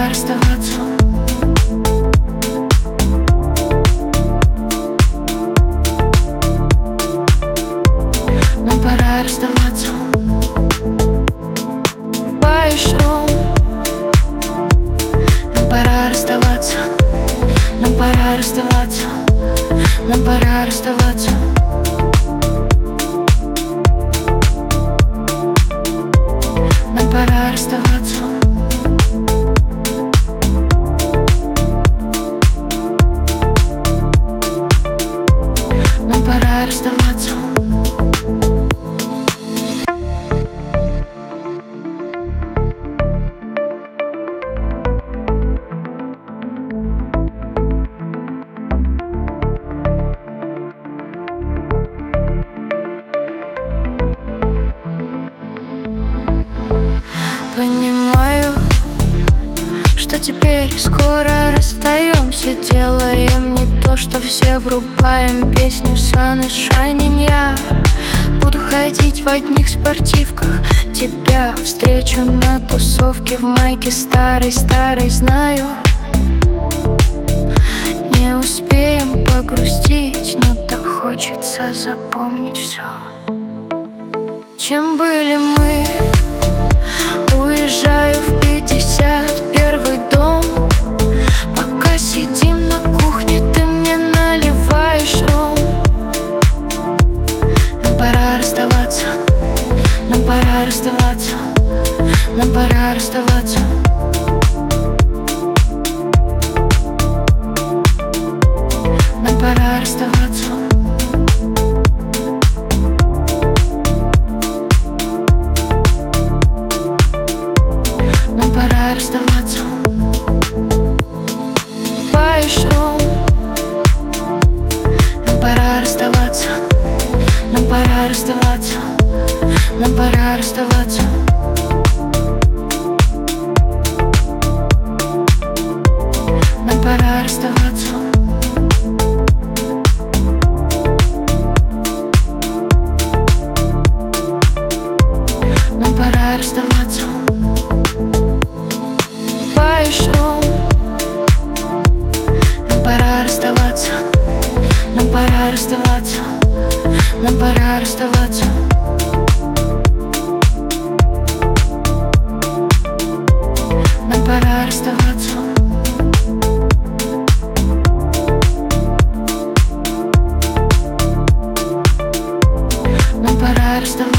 пора расставаться. Нам пора расставаться. Пойшов. Нам пора расставаться. Нам пора расставаться. Нам пора расставаться. Нам пора расставаться. Нам пора расставаться. Понимаю, что теперь скоро расстаемся. Делаем не то, что все, врубаем песню Sun is Shining. Я буду ходить в одних спортивках. Тебя встречу на тусовке в майке старой-старой. Знаю, не успеем погрустить, но так хочется запомнить все, чем были мы. Уезжаю в 51-й дом. Пока сидим на кухне, ты мне наливаешь ром. Нам пора расставаться. Нам пора расставаться. Нам пора расставаться. Нам пора расставаться. Нам пора расставаться. Пойшов. Нам пора расставаться. Нам пора расставаться. Нам пора расставаться. Нам пора расставаться. Нам пора расставаться. Пойшов. Нам пора расставаться. Нам пора расставаться. Нам пора расставаться. Нам пора расставаться. Нам пора расставаться.